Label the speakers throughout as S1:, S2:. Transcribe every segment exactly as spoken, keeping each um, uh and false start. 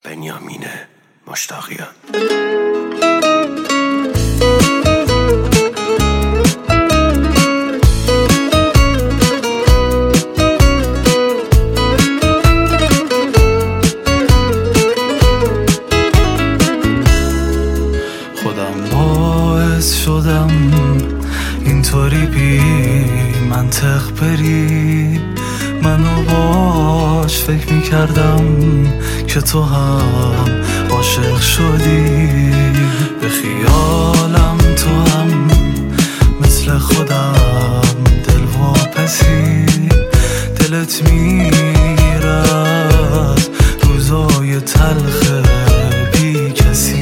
S1: بنیامین مشتاقیان.
S2: خودم باعث شدم اینطوری بی منطق بری، منو باش فکر میکردم که تو هم عاشق شدی. به خیالم تو هم مثل خودم دل واپسی، دلت میره از روزای تلخ بی کسی.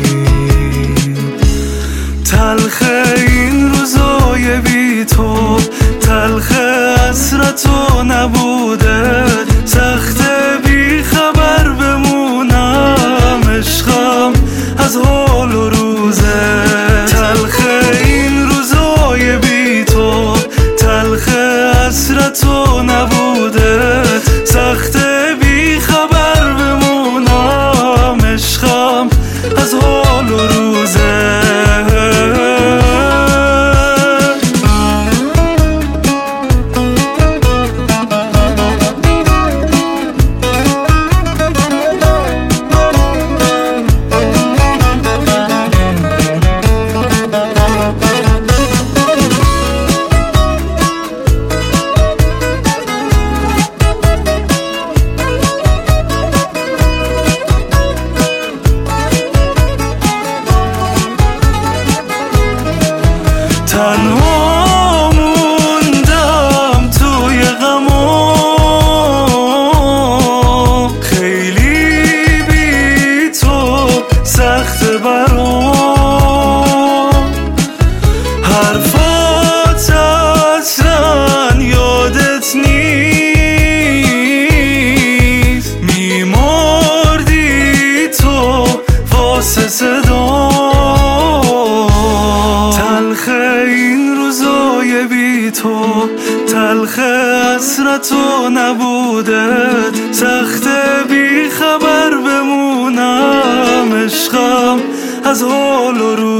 S2: تلخ این روزای بی تو، تلخ حسرتو نبوده، سخت بی خبر بمونم عشقم از حال و روزه. تلخ این روزای بی تو، تلخ حسرتو نبوده، سخت بی خبر بمونم عشقم از حال و روزه. تنها موندم توی غمو، خیلی بی تو سخت برام. حرفات اصلا یادت نیست، میمردی تو واسه صدا. تلخ این روزای بی تو، تلخ حسرتو نبوده، سخت بی خبر بمونم عشقم از حال و رو